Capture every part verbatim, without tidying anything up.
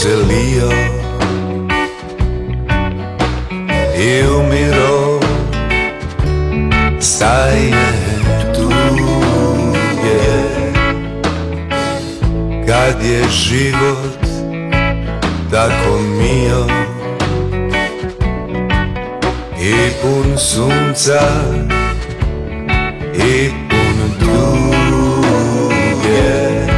se lio i umiro stajne tuge. Kad je život tako mio i pun sunca i pun tuge.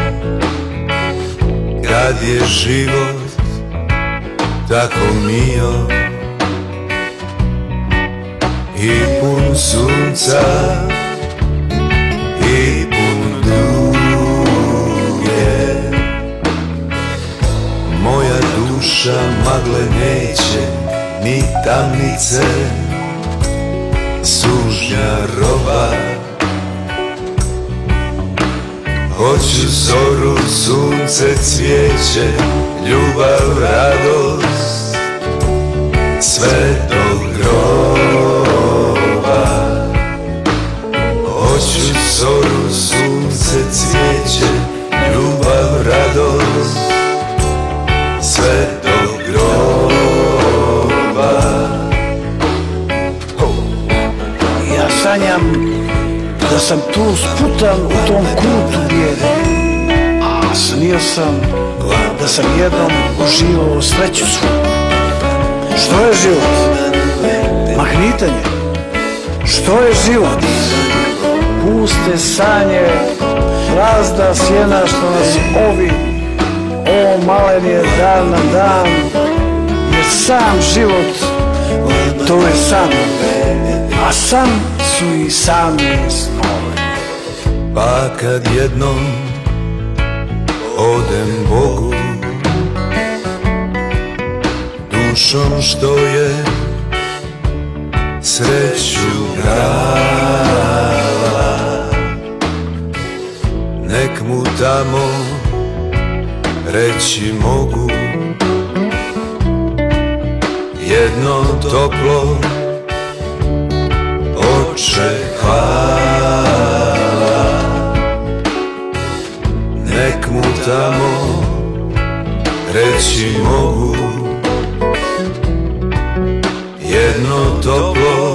Kad je život tako mio i pun sunca i pun tuge. Moja duša magle neće, ni tamnice, sužnja roba. Hoću zoru, sunce, cvijeće, ljubav, radost, sve do groba. Hoću zoru, sunce, cvijeće, ljubav, radost, sve do groba. Ja sanjam da sam tu sputan u tom kutu bijede, a sanio sam da sam jednom uživao sreću svu. Što je život? Mahnitanje. Što je život? Puste sanje, prazna sjena što nas ovi. O malen je dan na dan, jer sam život to je san, a san su i sami snovi. Pa kad jednom odem Bogu, dušom što je sreću brala, nek mu tamo reći mogu jedno toplo: Oče, hvala. Nek mu tamo reći mogu jedno toplo: